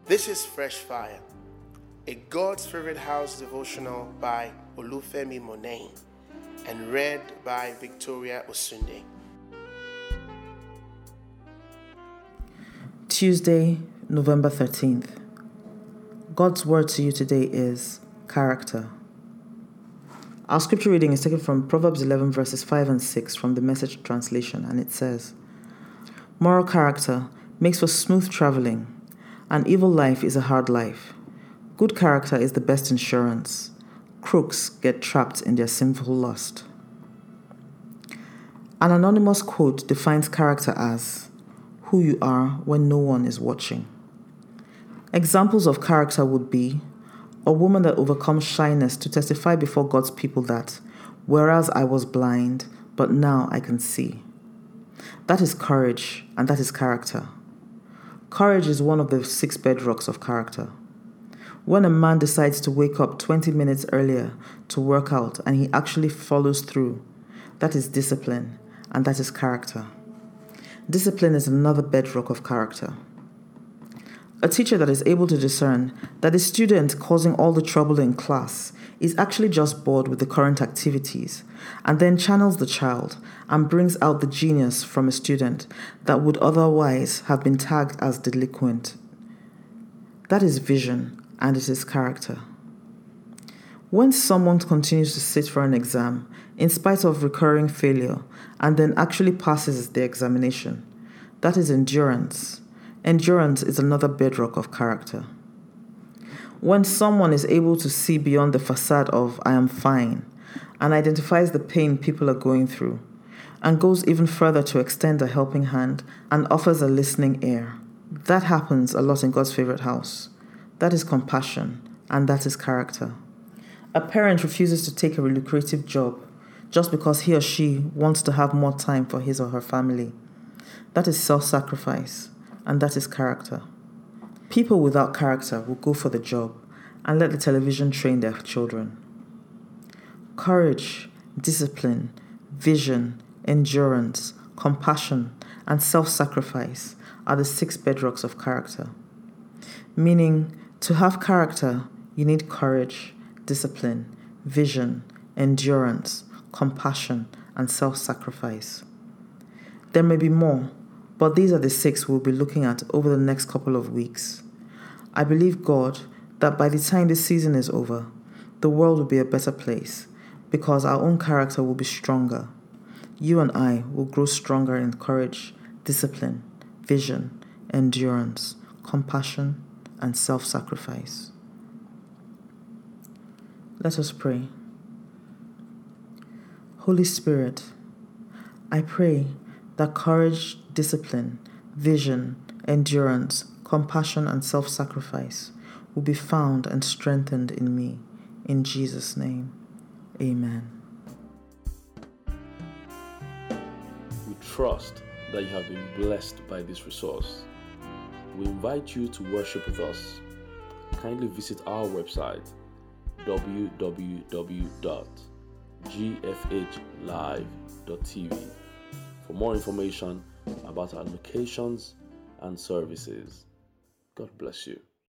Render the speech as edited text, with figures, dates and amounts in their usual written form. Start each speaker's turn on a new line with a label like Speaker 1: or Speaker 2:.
Speaker 1: This is Fresh Fire, a God's Favorite House devotional by Olufemi Monain and read by Victoria Osunde.
Speaker 2: Tuesday, November 13th. God's word to you today is character. Our scripture reading is taken from Proverbs 11 verses 5 and 6 from the Message translation, and it says, "Moral character makes for smooth traveling. An evil life is a hard life. Good character is the best insurance. Crooks get trapped in their sinful lust." An anonymous quote defines character as who you are when no one is watching. Examples of character would be a woman that overcomes shyness to testify before God's people that, whereas I was blind, but now I can see. That is courage, and that is character. Courage is one of the 6 bedrocks of character. When a man decides to wake up 20 minutes earlier to work out and he actually follows through, that is discipline, and that is character. Discipline is another bedrock of character. A teacher that is able to discern that a student causing all the trouble in class is actually just bored with the current activities, and then channels the child and brings out the genius from a student that would otherwise have been tagged as delinquent. That is vision, and it is character. When someone continues to sit for an exam in spite of recurring failure and then actually passes the examination, that is endurance. Endurance is another bedrock of character. When someone is able to see beyond the facade of "I am fine" and identifies the pain people are going through, and goes even further to extend a helping hand and offers a listening ear, that happens a lot in God's favorite house. That is compassion, and that is character. A parent refuses to take a lucrative job just because he or she wants to have more time for his or her family. That is self-sacrifice, and that is character. People without character will go for the job and let the television train their children. Courage, discipline, vision, endurance, compassion, and self-sacrifice are the 6 bedrocks of character. Meaning, to have character, you need courage, discipline, vision, endurance, compassion, and self-sacrifice. There may be more, but these are the 6 we'll be looking at over the next couple of weeks. I believe God that by the time this season is over, the world will be a better place because our own character will be stronger. You and I will grow stronger in courage, discipline, vision, endurance, compassion, and self-sacrifice. Let us pray. Holy Spirit, I pray that courage, discipline, vision, endurance, compassion, and self-sacrifice will be found and strengthened in me. In Jesus' name, amen.
Speaker 3: We trust that you have been blessed by this resource. We invite you to worship with us. Kindly visit our website www.gfhlive.tv for more information about our locations and services. God bless you.